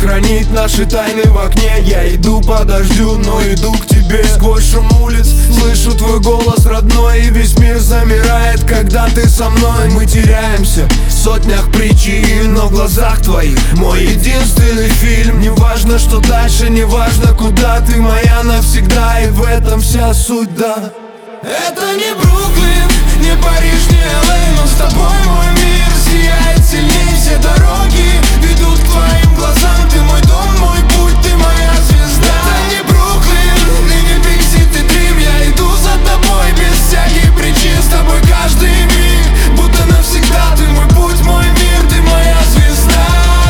хранить наши тайны в окне. Я иду по дождю, но иду к тебе. Сквозь шум улиц слышу твой голос родной, и весь мир замирает, когда ты со мной. Мы теряемся в сотнях причин, но в глазах твоих мой единственный фильм. Не важно, что дальше, не важно, куда, ты моя навсегда, и в этом вся суть, да. Это не Бруклин, не Париж, не LA, но с тобой мой мир сияет сильней. Все дороги ведут к твоим глазам. Ты мой дом, мой путь, ты моя звезда. Это не Бруклин, и не Big City Dream. Я иду за тобой без всяких причин. С тобой каждый миг, будто навсегда. Ты мой путь, мой мир, ты моя звезда.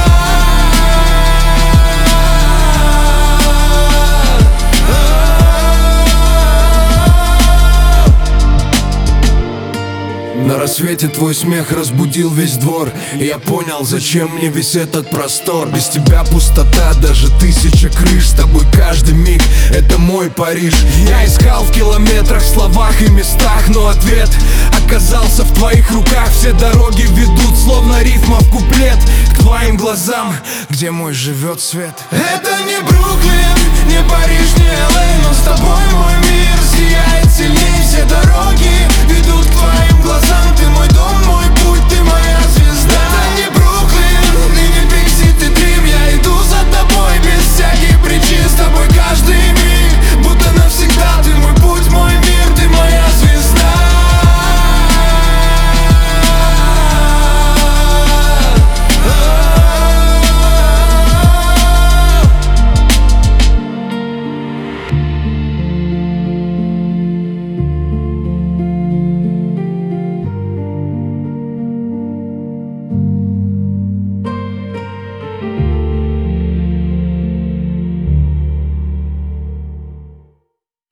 На рассвете твой смех разбудил весь двор, и я понял, зачем мне весь этот простор. Без тебя пустота, даже тысяча крыш. С тобой каждый миг, это мой Париж. Я искал в километрах, словах и местах, но ответ оказался в твоих руках. Все дороги ведут, словно рифма в куплет, к твоим глазам, где мой живет свет. Это не Бруклин, не Париж, не LA, но с тобой мой мир сияет сильней. Все дороги ведут к твоим глазам.